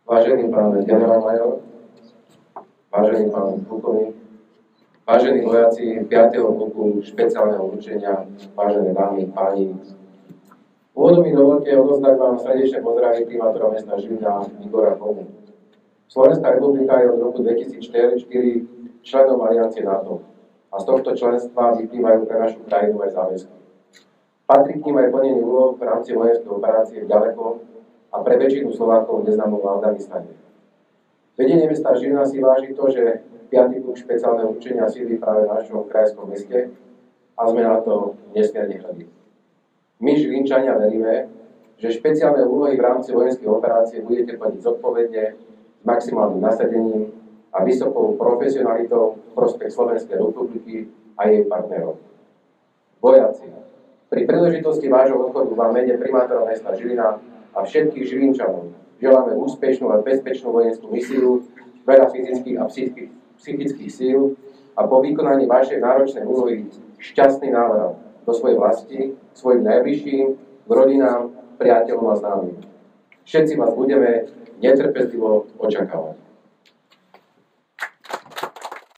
Vážený pán generálmajor, vážený pán plukovník, vážení vojaci 5. pluku špeciálneho určenia, vážené dámy, páni. Úvodom mi dovolte odozdať vám srdečné pozdravy primátora mesta Žilina Igora Komu. Slovenská republika je od roku 2004 členom aliancie NATO a z tohto členstva vyplývajú pre našu krajinu aj záväzky. Patrí k ním aj plnenie úloh v rámci vojenskej operácie ďaleko a pre väčšinu Slovákov neznámom v Afganistane. Vedenie mesta Žilina si váži to, že 5. pluk špeciálneho určenia sídli práve v našom krajskom meste a sme na to nesmierne hrdí. My, Žilinčania, veríme, že špeciálne úlohy v rámci vojenskej operácie budete plniť zodpovedne, s maximálnym nasadením a vysokou profesionalitou v prospech Slovenskej republiky a jej partnerov. Vojaci, pri príležitosti vášho odchodu vám mene primátora mesta Žilina a všetkých Žilinčanov želáme úspešnú a bezpečnú vojenskú misiu, veľa fyzických a psychických síl a po vykonaní vašej náročnej úlohy šťastný návrat do svojej vlasti, svojim najbližším, k rodinám, priateľom a známym. Všetci vás budeme netrpezlivo očakávať.